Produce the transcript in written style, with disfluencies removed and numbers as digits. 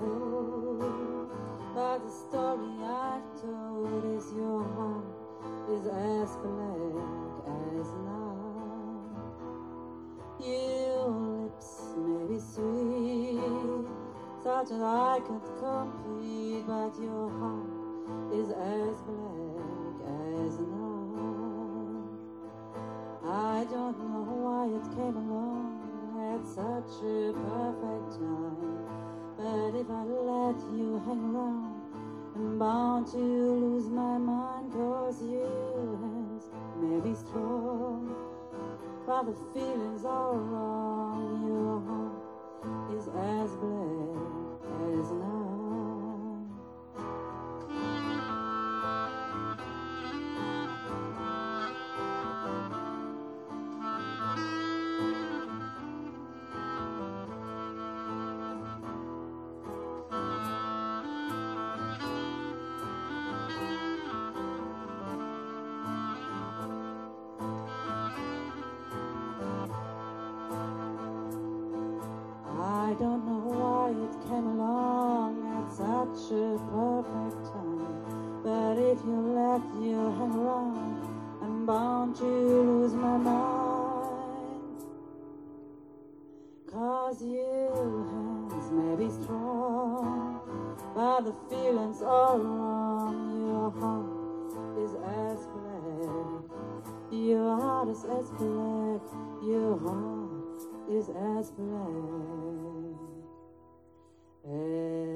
told. But the story I've told is your heart is as black as night. Your lips may be sweet, such as I could complete, but your heart is as black as night. I don't know why it came along at such a perfect time, but if I let you hang around, I'm bound to lose my mind, 'cause your hands may be strong, but the feelings are wrong. Your heart is as black as night. I don't know why it came along at such a perfect time, but if you let you hang around, I'm bound to lose my mind. 'Cause your hands may be strong, but the feelings are wrong. Your heart is as black. Your heart is as black. Your heart is as black